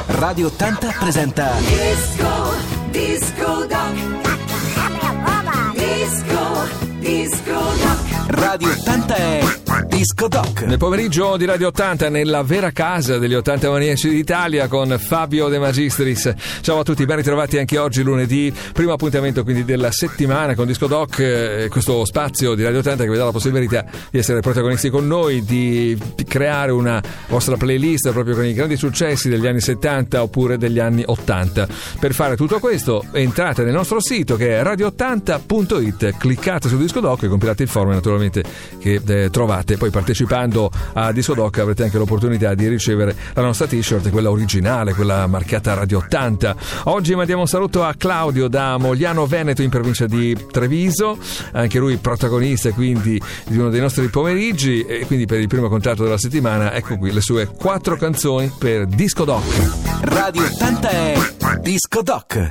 Radio 80 presenta Disco Doc. Disco Doc. Radio 80 è Disco Doc. Nel pomeriggio di Radio 80, nella vera casa degli 80 maniaci d'Italia, con Fabio De Magistris. Ciao a tutti, ben ritrovati anche oggi, lunedì, primo appuntamento quindi della settimana con Disco Doc, questo spazio di Radio 80 che vi dà la possibilità di essere protagonisti con noi, di creare una vostra playlist proprio con i grandi successi degli anni 70 oppure degli anni 80. Per fare tutto questo entrate nel nostro sito che è radio80.it, cliccate su Disco Doc e compilate il form naturalmente che trovate. Poi partecipando a Disco Doc avrete anche l'opportunità di ricevere la nostra t-shirt, quella originale, quella marchiata Radio 80. Oggi mandiamo un saluto a Claudio da Mogliano Veneto in provincia di Treviso, anche lui protagonista quindi di uno dei nostri pomeriggi, e quindi per il primo contatto della settimana ecco qui le sue 4 canzoni per Disco Doc. Radio 80 è Disco Doc.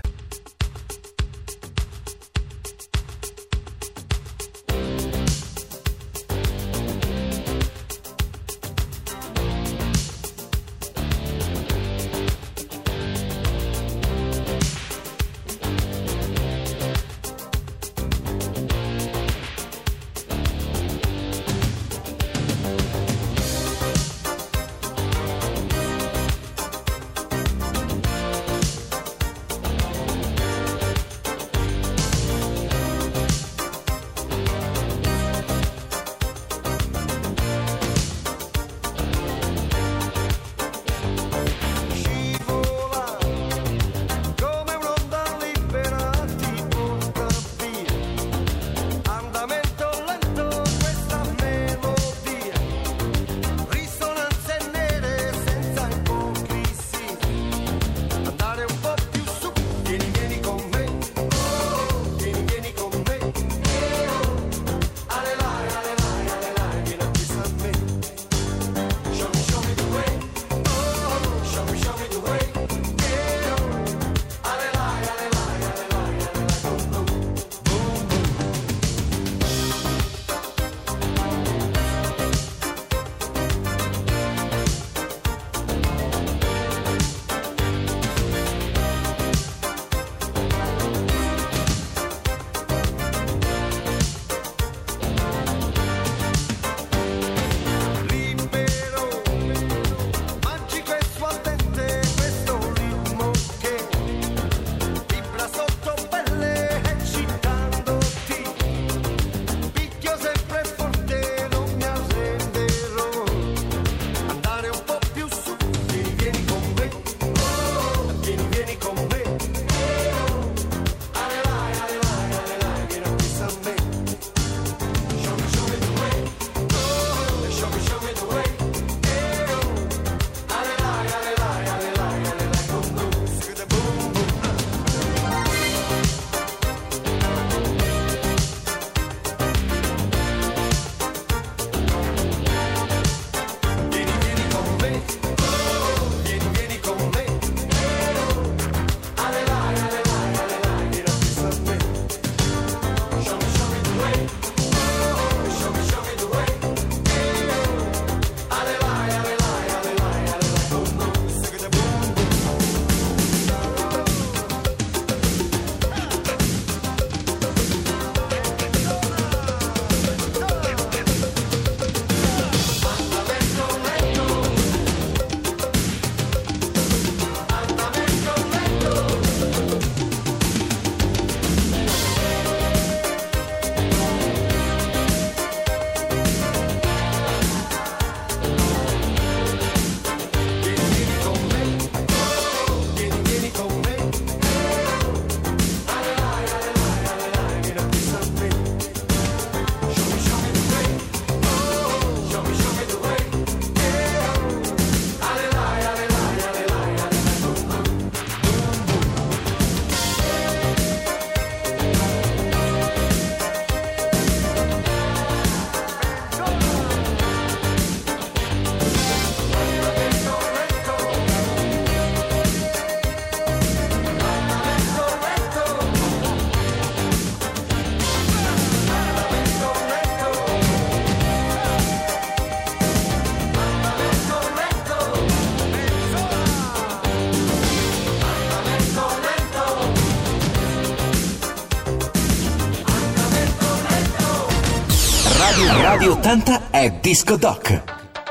Radio 80 è Disco Doc.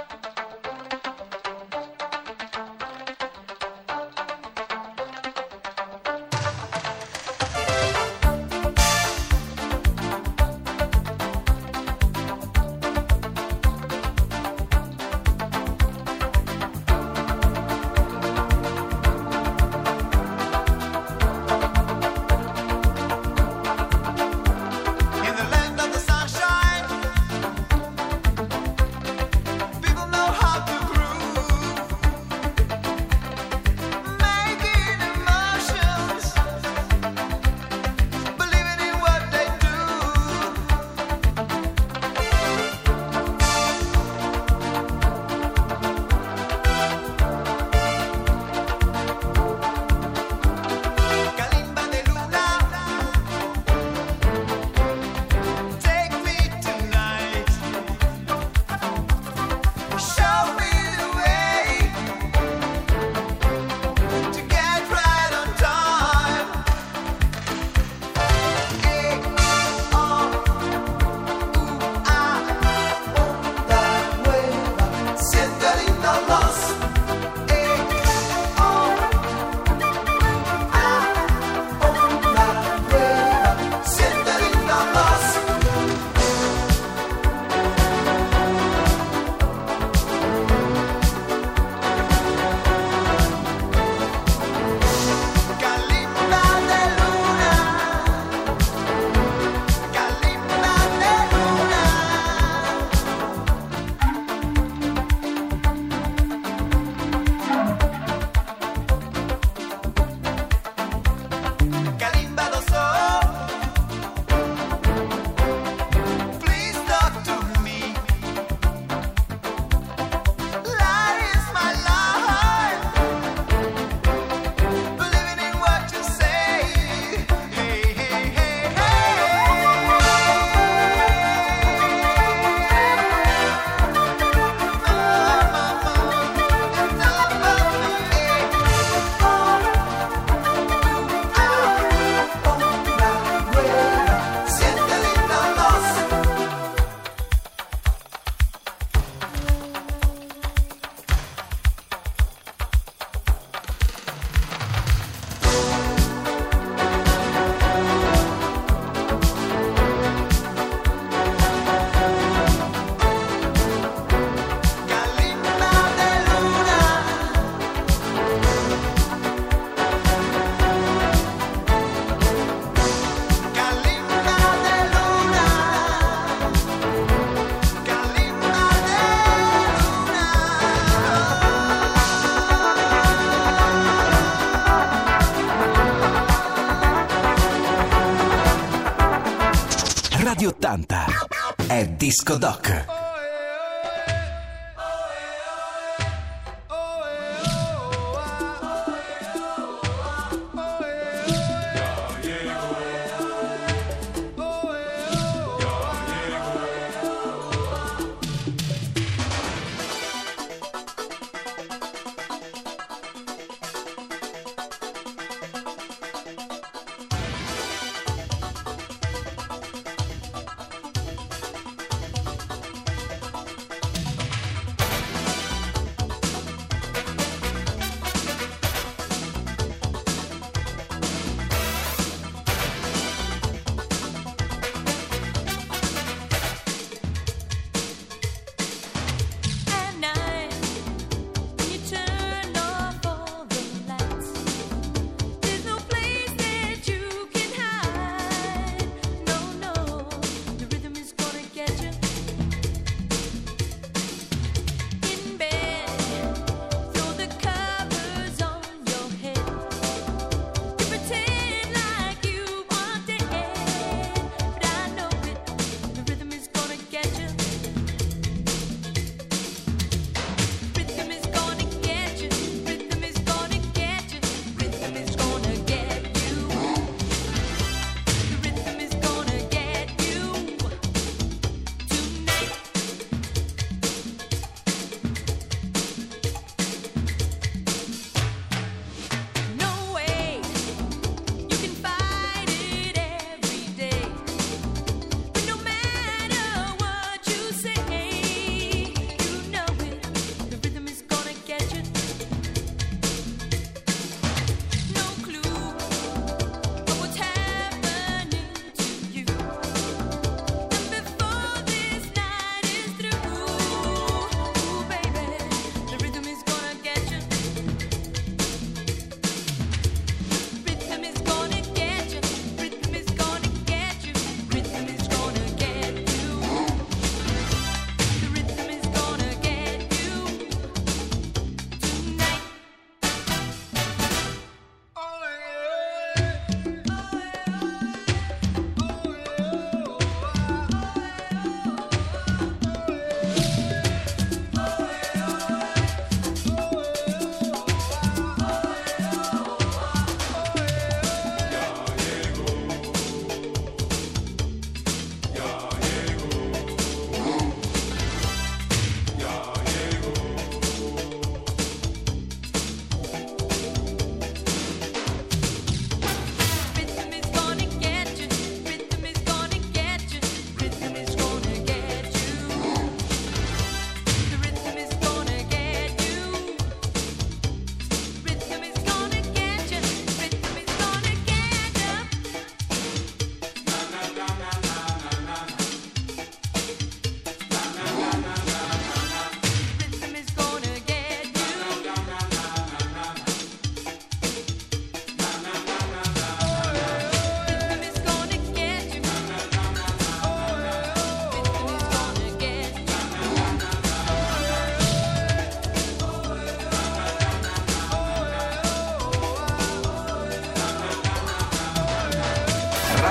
In the land of the sunshine, people know how to groove, making emotions, believing in what they do. Kalimba de Luna, take me tonight. Show me the way to get right on time. Onda nueva, siente linda voz. Onda nueva, siente linda voz. Kalimba de Luna, Kalimba de Luna. Kalimba do sol, please talk to me. Light is my life, believing in what you say. Hey, hey, hey, siente linda voz. Kalimba de Luna, Kalimba de Luna, Kalimba de Radio 80 è Disco Doc.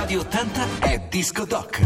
Radio 80 è Disco Doc.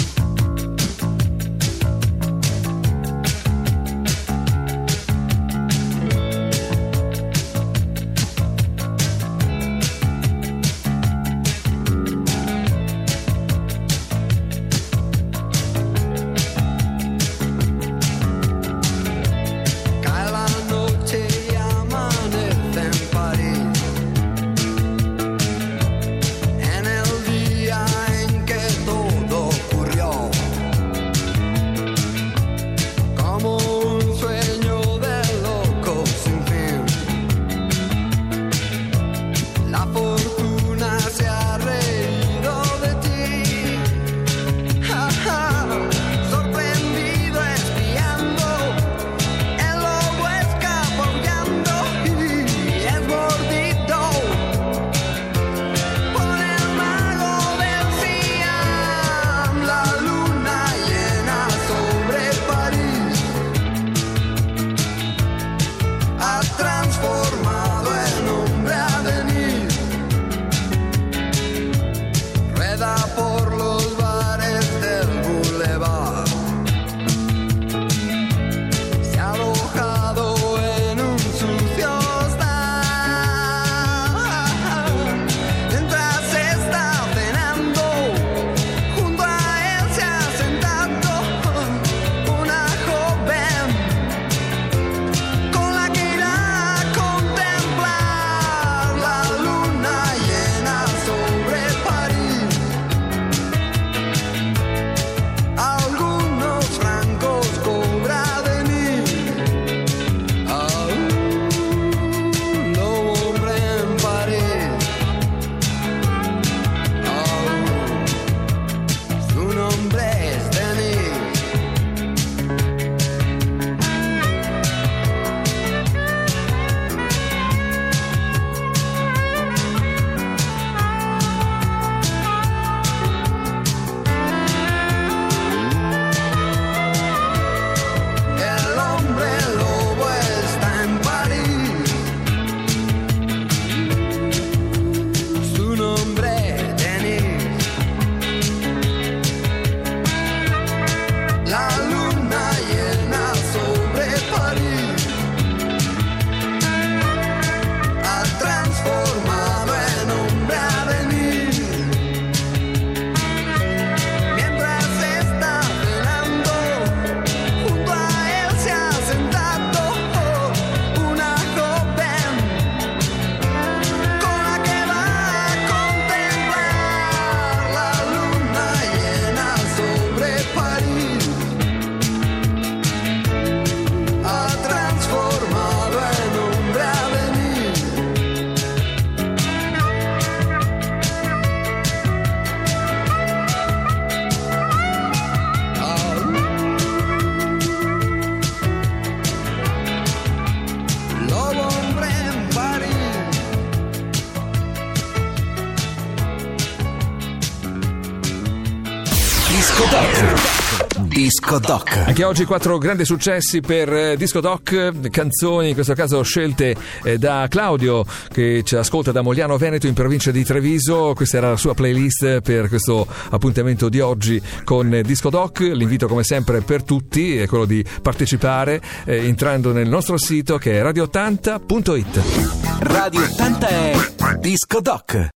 Disco Doc. Anche oggi 4 grandi successi per Disco Doc, canzoni in questo caso scelte da Claudio che ci ascolta da Mogliano Veneto in provincia di Treviso. Questa era la sua playlist per questo appuntamento di oggi con Disco Doc. L'invito come sempre per tutti è quello di partecipare entrando nel nostro sito che è radio80.it. Radio 80 è Disco Doc.